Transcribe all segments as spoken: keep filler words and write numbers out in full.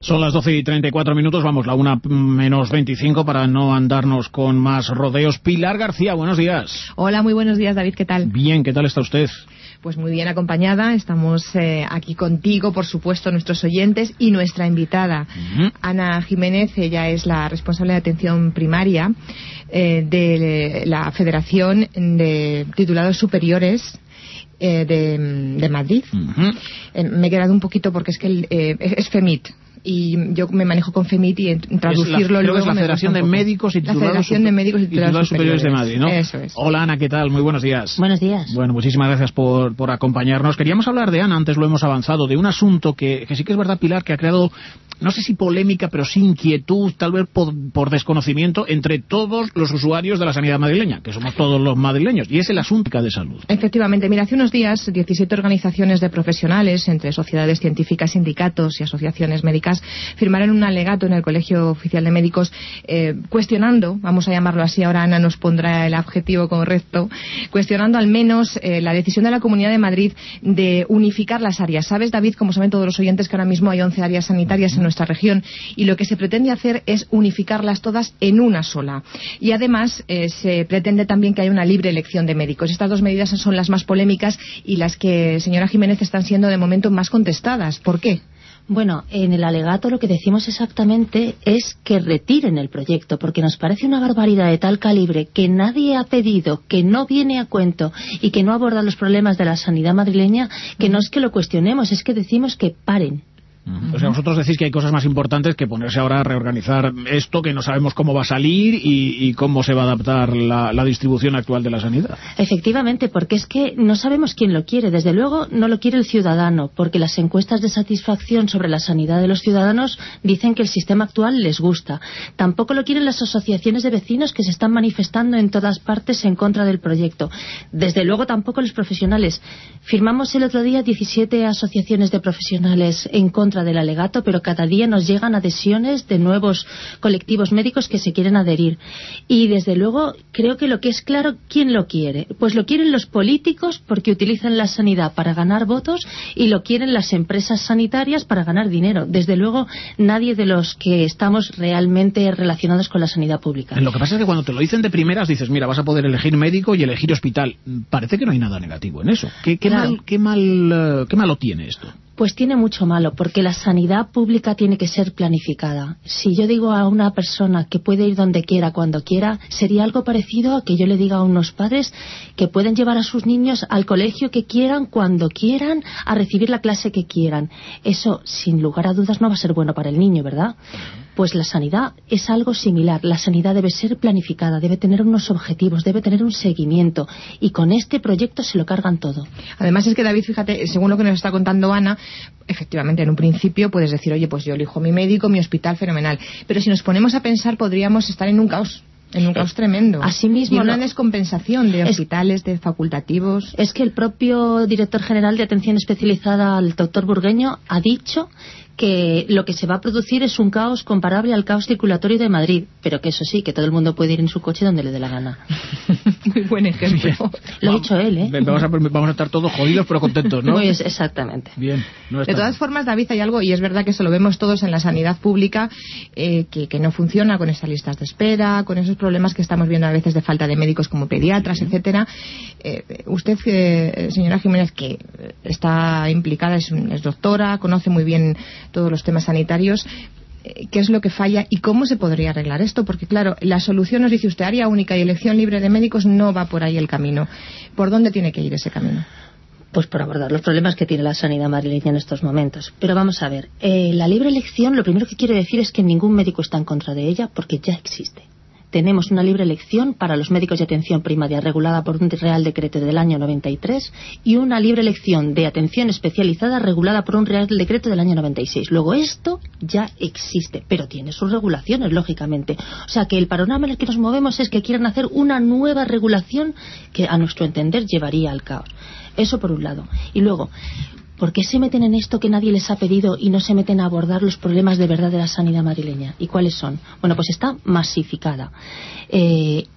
Son las doce y treinta y cuatro minutos, vamos, la una menos veinticinco para no andarnos con más rodeos. Pilar García, buenos días. Hola, muy buenos días, David, ¿qué tal? Bien, ¿qué tal está usted? Pues muy bien acompañada, estamos eh, aquí contigo, por supuesto, nuestros oyentes y nuestra invitada. Uh-huh. Ana Jiménez, ella es la responsable de atención primaria eh, de la Federación de Titulados Superiores eh, de, de Madrid. Uh-huh. Eh, me he quedado un poquito porque es que el, eh, es FEMIT. Y yo me manejo con FEMIT y en traducirlo es la, luego es la Federación de Médicos y Titulados, la Federación de Médicos y Titulados Superiores, Superiores de Madrid, ¿no? Eso es. Hola, Ana, ¿qué tal? Muy buenos días. Buenos días. Bueno, muchísimas gracias por, por acompañarnos. Queríamos hablar de, Ana, antes lo hemos avanzado, de un asunto que, que sí que es verdad, Pilar, que ha creado, no sé si polémica, pero sí inquietud, tal vez por, por desconocimiento, entre todos los usuarios de la sanidad madrileña, que somos todos los madrileños, y es el asunto de salud. Efectivamente, mira, hace unos días diecisiete organizaciones de profesionales, entre sociedades científicas, sindicatos y asociaciones médicas, firmaron un alegato en el Colegio Oficial de Médicos eh, cuestionando, vamos a llamarlo así, ahora Ana nos pondrá el adjetivo correcto, cuestionando al menos eh, la decisión de la Comunidad de Madrid de unificar las áreas. ¿Sabes, David, como saben todos los oyentes, que ahora mismo hay once áreas sanitarias en nuestra región y lo que se pretende hacer es unificarlas todas en una sola? Y además eh, se pretende también que haya una libre elección de médicos. Estas dos medidas son las más polémicas y las que, señora Jiménez, están siendo de momento más contestadas. ¿Por qué? Bueno, en el alegato lo que decimos exactamente es que retiren el proyecto, porque nos parece una barbaridad de tal calibre que nadie ha pedido, que no viene a cuento y que no aborda los problemas de la sanidad madrileña, que no es que lo cuestionemos, es que decimos que paren. O sea, vosotros decís que hay cosas más importantes que ponerse ahora a reorganizar esto, que no sabemos cómo va a salir y, y cómo se va a adaptar la, la distribución actual de la sanidad. Efectivamente, porque es que no sabemos quién lo quiere. Desde luego no lo quiere el ciudadano, porque las encuestas de satisfacción sobre la sanidad de los ciudadanos dicen que el sistema actual les gusta. Tampoco lo quieren las asociaciones de vecinos que se están manifestando en todas partes en contra del proyecto. Desde luego tampoco los profesionales. Firmamos el otro día diecisiete asociaciones de profesionales en contra del alegato, pero cada día nos llegan adhesiones de nuevos colectivos médicos que se quieren adherir. Y desde luego creo que lo que es claro, ¿quién lo quiere? Pues lo quieren los políticos porque utilizan la sanidad para ganar votos y lo quieren las empresas sanitarias para ganar dinero. Desde luego nadie de los que estamos realmente relacionados con la sanidad pública. Lo que pasa es que cuando te lo dicen de primeras dices, mira, vas a poder elegir médico y elegir hospital. Parece que no hay nada negativo en eso. ¿Qué, qué, claro. mal, qué, mal, qué malo tiene esto? Pues tiene mucho malo, porque la sanidad pública tiene que ser planificada. Si yo digo a una persona que puede ir donde quiera, cuando quiera, sería algo parecido a que yo le diga a unos padres que pueden llevar a sus niños al colegio que quieran, cuando quieran, a recibir la clase que quieran. Eso, sin lugar a dudas, no va a ser bueno para el niño, ¿verdad? Pues la sanidad es algo similar. La sanidad debe ser planificada, debe tener unos objetivos, debe tener un seguimiento. Y con este proyecto se lo cargan todo. Además es que, David, fíjate, según lo que nos está contando Ana, efectivamente, en un principio puedes decir, oye, pues yo elijo mi médico, mi hospital, fenomenal. Pero si nos ponemos a pensar, podríamos estar en un caos. En un caos tremendo. Asimismo, y una no. descompensación de hospitales, de facultativos. Es que el propio director general de atención especializada, el doctor Burgueño, ha dicho que lo que se va a producir es un caos comparable al caos circulatorio de Madrid, pero que eso sí, que todo el mundo puede ir en su coche donde le dé la gana. Muy buen ejemplo. Lo ha dicho él, ¿eh? Vamos a, vamos a estar todos jodidos pero contentos, ¿no? Muy exactamente. Bien. No de todas bien. formas, David, hay algo, y es verdad que eso lo vemos todos en la sanidad pública, eh, que, que no funciona con estas listas de espera, con esos problemas que estamos viendo a veces de falta de médicos como pediatras, sí. etcétera. Eh, usted, eh, señora Jiménez, que está implicada, es, es doctora, conoce muy bien todos los temas sanitarios, ¿qué es lo que falla y cómo se podría arreglar esto? Porque claro, la solución nos dice usted, área única y elección libre de médicos, no va por ahí el camino. ¿Por dónde tiene que ir ese camino? Pues por abordar los problemas que tiene la sanidad madrileña en estos momentos. Pero vamos a ver, eh, la libre elección, lo primero que quiero decir es que ningún médico está en contra de ella porque ya existe. Tenemos una libre elección para los médicos de atención primaria regulada por un Real Decreto del año noventa y tres y una libre elección de atención especializada regulada por un Real Decreto del año noventa y seis. Luego esto ya existe, pero tiene sus regulaciones, lógicamente. O sea que el panorama en el que nos movemos es que quieren hacer una nueva regulación que a nuestro entender llevaría al caos. Eso por un lado. Y luego, ¿por qué se meten en esto que nadie les ha pedido y no se meten a abordar los problemas de verdad de la sanidad madrileña? ¿Y cuáles son? Bueno, pues está masificada. Eh,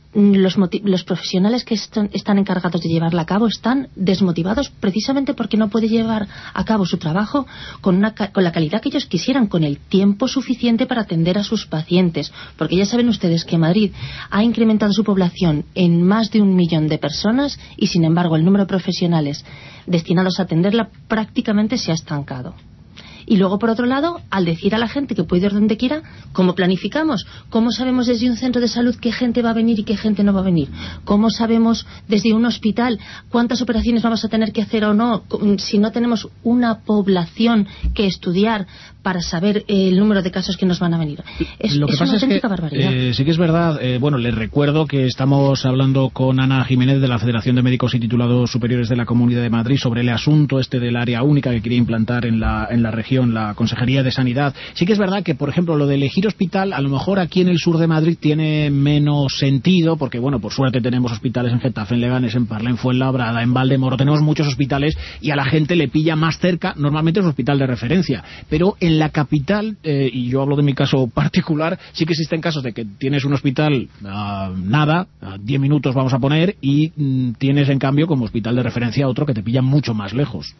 Los, los profesionales que están, están encargados de llevarla a cabo están desmotivados precisamente porque no puede llevar a cabo su trabajo con, una, con la calidad que ellos quisieran, con el tiempo suficiente para atender a sus pacientes, porque ya saben ustedes que Madrid ha incrementado su población en más de un millón de personas y sin embargo el número de profesionales destinados a atenderla prácticamente se ha estancado. Y luego, por otro lado, al decir a la gente que puede ir donde quiera, ¿cómo planificamos? ¿Cómo sabemos desde un centro de salud qué gente va a venir y qué gente no va a venir? ¿Cómo sabemos desde un hospital cuántas operaciones vamos a tener que hacer o no? Si no tenemos una población que estudiar para saber el número de casos que nos van a venir. Es, Lo que es pasa una auténtica es que, barbaridad. Eh, sí que es verdad. Eh, bueno, les recuerdo que estamos hablando con Ana Jiménez de la Federación de Médicos y Titulados Superiores de la Comunidad de Madrid sobre el asunto este del área única que quería implantar en la, en la región la Consejería de Sanidad. Sí que es verdad que, por ejemplo, lo de elegir hospital, a lo mejor aquí en el sur de Madrid tiene menos sentido, porque, bueno, por suerte tenemos hospitales en Getafe, en Leganés, en Parla, en Fuenlabrada, en Valdemoro, tenemos muchos hospitales y a la gente le pilla más cerca, normalmente es un hospital de referencia, pero en la capital, eh, y yo hablo de mi caso particular, sí que existen casos de que tienes un hospital uh, nada, a diez minutos vamos a poner, y mm, tienes en cambio como hospital de referencia otro que te pilla mucho más lejos.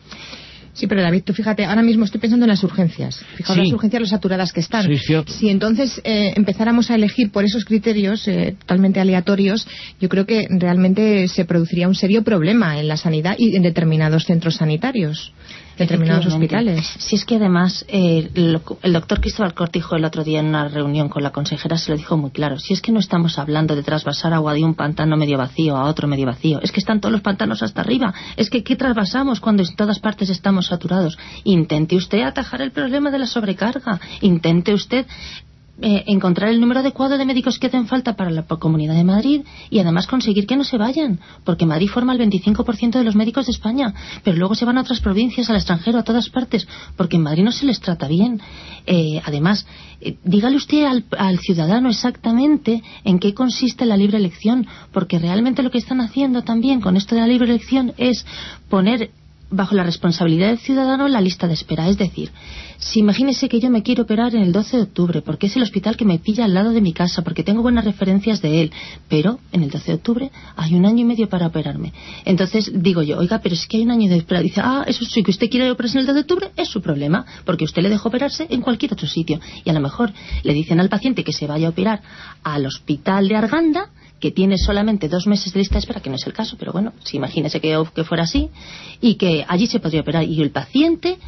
Sí, pero David, tú fíjate, ahora mismo estoy pensando en las urgencias. Fijaos sí. Las urgencias, lo saturadas que están. Sí, cierto. Si entonces eh, empezáramos a elegir por esos criterios eh, totalmente aleatorios, yo creo que realmente se produciría un serio problema en la sanidad y en determinados centros sanitarios, determinados hospitales. Si es que además eh, el, el doctor Cristóbal Cortijo el otro día en una reunión con la consejera se lo dijo muy claro. Si es que no estamos hablando de trasvasar agua de un pantano medio vacío a otro medio vacío, es que están todos los pantanos hasta arriba. Es que ¿qué trasvasamos cuando en todas partes estamos saturados? Intente usted atajar el problema de la sobrecarga. Intente usted Eh, encontrar el número adecuado de médicos que hacen falta para la Comunidad de Madrid y además conseguir que no se vayan, porque Madrid forma el veinticinco por ciento de los médicos de España, pero luego se van a otras provincias, al extranjero, a todas partes, porque en Madrid no se les trata bien. Eh, además, eh, dígale usted al, al ciudadano exactamente en qué consiste la libre elección, porque realmente lo que están haciendo también con esto de la libre elección es poner bajo la responsabilidad del ciudadano la lista de espera. Es decir, si imagínese que yo me quiero operar en el doce de octubre porque es el hospital que me pilla al lado de mi casa, porque tengo buenas referencias de él, pero en el doce de octubre hay un año y medio para operarme. Entonces digo yo, oiga, pero es que hay un año de espera. Dice, ah, eso sí, que usted quiere operarse en el doce de octubre es su problema, porque usted le dejó operarse en cualquier otro sitio. Y a lo mejor le dicen al paciente que se vaya a operar al hospital de Arganda, que tiene solamente dos meses de lista de espera, que no es el caso, pero bueno, si imagínese que, que fuera así, y que allí se podría operar, y el paciente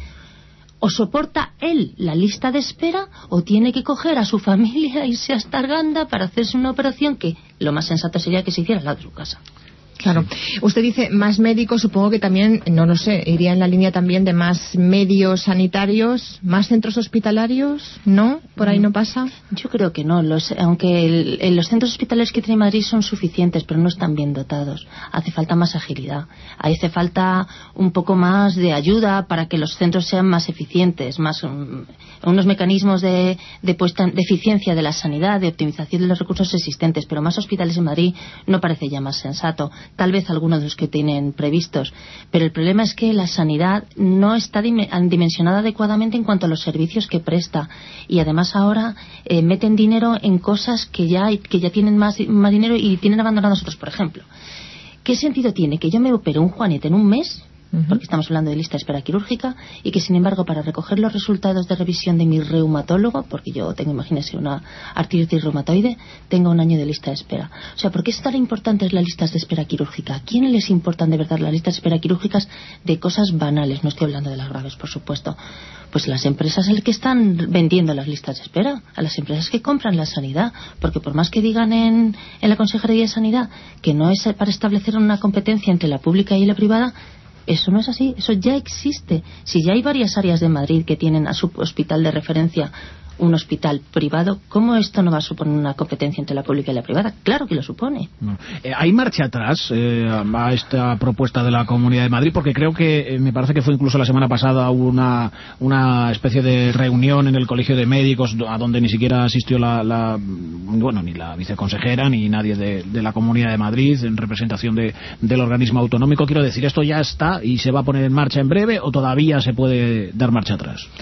o soporta él la lista de espera o tiene que coger a su familia e irse hasta Arganda para hacerse una operación que lo más sensato sería que se hiciera al lado de su casa. Claro. Usted dice más médicos, supongo que también, no lo sé, iría en la línea también de más medios sanitarios, más centros hospitalarios, ¿no? ¿Por ahí no pasa? Yo creo que no. Los, aunque el, el, los centros hospitalarios que tiene Madrid son suficientes, pero no están bien dotados. Hace falta más agilidad. Hace falta un poco más de ayuda para que los centros sean más eficientes, más um, unos mecanismos de, de, puesta, de eficiencia de la sanidad, de optimización de los recursos existentes, pero más hospitales en Madrid no parece ya más sensato. Tal vez algunos de los que tienen previstos, pero el problema es que la sanidad no está dimensionada adecuadamente en cuanto a los servicios que presta, y además ahora eh, meten dinero en cosas que ya que ya tienen más, más dinero y tienen abandonados otros. Por ejemplo, ¿qué sentido tiene que yo me opere un juanete en un mes? Porque estamos hablando de lista de espera quirúrgica, y que sin embargo para recoger los resultados de revisión de mi reumatólogo, porque yo tengo, imagínese, una artritis reumatoide, tengo un año de lista de espera? O sea, ¿por qué es tan importante las listas de espera quirúrgica? ¿A quién les importan de verdad las listas de espera quirúrgicas de cosas banales? No estoy hablando de las graves, por supuesto. Pues las empresas el que están vendiendo las listas de espera, a las empresas que compran la sanidad, porque por más que digan en, en la Consejería de Sanidad que no es para establecer una competencia entre la pública y la privada, eso no es así, eso ya existe. Si ya hay varias áreas de Madrid que tienen a su hospital de referencia un hospital privado, ¿cómo esto no va a suponer una competencia entre la pública y la privada? Claro que lo supone. No. Eh, ¿Hay marcha atrás eh, a esta propuesta de la Comunidad de Madrid? Porque creo que, eh, me parece que fue incluso la semana pasada una, una especie de reunión en el Colegio de Médicos a donde ni siquiera asistió la, la bueno, ni la viceconsejera ni nadie de, de la Comunidad de Madrid en representación de, del organismo autonómico. Quiero decir, ¿esto ya está y se va a poner en marcha en breve o todavía se puede dar marcha atrás?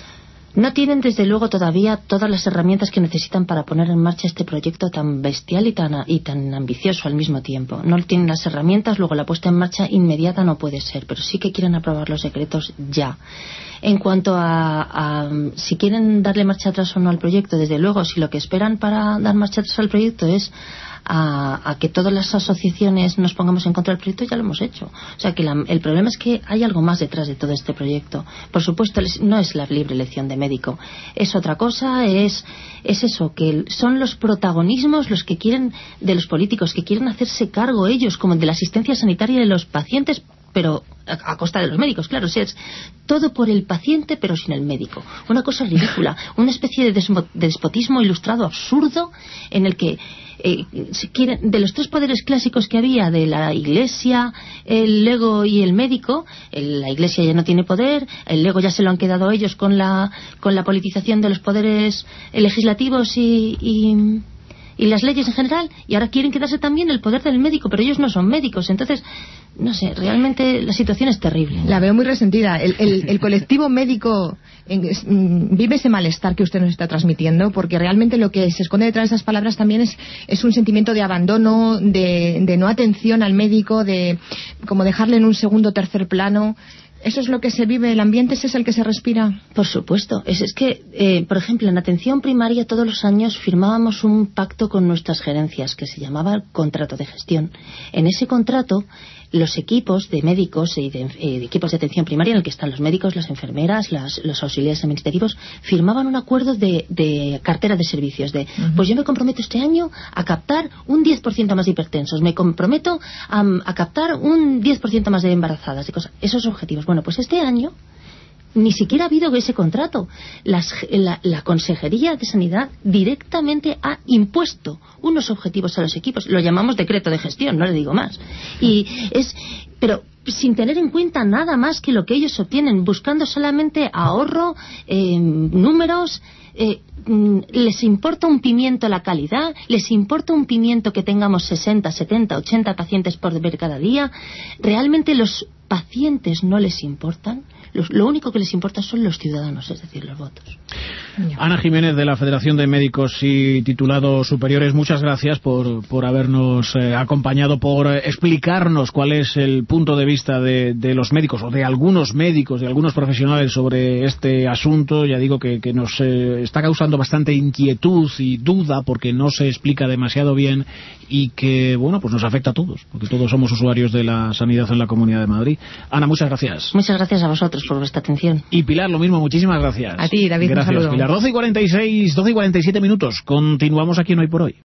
No tienen, desde luego, todavía todas las herramientas que necesitan para poner en marcha este proyecto tan bestial y tan, y tan ambicioso al mismo tiempo. No tienen las herramientas, luego la puesta en marcha inmediata no puede ser, pero sí que quieren aprobar los decretos ya. En cuanto a, a si quieren darle marcha atrás o no al proyecto, desde luego, si lo que esperan para dar marcha atrás al proyecto es A, a que todas las asociaciones nos pongamos en contra del proyecto, ya lo hemos hecho. O sea que la, el problema es que hay algo más detrás de todo este proyecto. Por supuesto, no es la libre elección de médico, es otra cosa, es, es eso, que son los protagonismos los que quieren, de los políticos, que quieren hacerse cargo ellos, como de la asistencia sanitaria de los pacientes, pero a, a costa de los médicos, claro. O sea, es todo por el paciente pero sin el médico. Una cosa ridícula, una especie de, desmo, de despotismo ilustrado absurdo en el que eh, si quieren, de los tres poderes clásicos que había, de la Iglesia, el ego y el médico, el, la Iglesia ya no tiene poder, el ego ya se lo han quedado ellos con la, con la politización de los poderes legislativos y... y y las leyes en general, y ahora quieren quedarse también el poder del médico, pero ellos no son médicos. Entonces, no sé, realmente la situación es terrible. La veo muy resentida. El, el, el colectivo médico en, es, vive ese malestar que usted nos está transmitiendo, porque realmente lo que se esconde detrás de esas palabras también es, es un sentimiento de abandono, de, de no atención al médico, de como dejarle en un segundo o tercer plano. ¿Eso es lo que se vive? ¿El ambiente ese es el que se respira? Por supuesto. Es, es que, eh, por ejemplo, en atención primaria todos los años firmábamos un pacto con nuestras gerencias que se llamaba contrato de gestión. En ese contrato, los equipos de médicos y de, eh, de equipos de atención primaria, en el que están los médicos, las enfermeras, las, los auxiliares administrativos, firmaban un acuerdo de, de cartera de servicios. De, uh-huh. Pues yo me comprometo este año a captar un diez por ciento más de hipertensos, me comprometo a, a captar un diez por ciento más de embarazadas, de cosas, esos objetivos. Bueno, pues este año ni siquiera ha habido ese contrato. Las, la, la Consejería de Sanidad directamente ha impuesto unos objetivos a los equipos. Lo llamamos decreto de gestión, no le digo más. Y es, pero sin tener en cuenta nada más que lo que ellos obtienen, buscando solamente ahorro, eh, números. Eh, les importa un pimiento la calidad, les importa un pimiento que tengamos sesenta, setenta, ochenta pacientes por ver cada día. Realmente los pacientes no les importan. Los, lo único que les importa son los ciudadanos, es decir, los votos. Ana Jiménez, de la Federación de Médicos y Titulados Superiores, muchas gracias por, por habernos eh, acompañado, por eh, explicarnos cuál es el punto de vista de, de los médicos, o de algunos médicos, de algunos profesionales sobre este asunto. Ya digo que, que nos eh, está causando bastante inquietud y duda, porque no se explica demasiado bien y que, bueno, pues nos afecta a todos, porque todos somos usuarios de la sanidad en la Comunidad de Madrid. Ana, muchas gracias. Muchas gracias a vosotros por vuestra atención. Y Pilar, lo mismo, muchísimas gracias. A ti, David, gracias, un saludo. Pilar. doce y cuarenta y seis, doce y cuarenta y siete minutos. Continuamos aquí en Hoy por Hoy.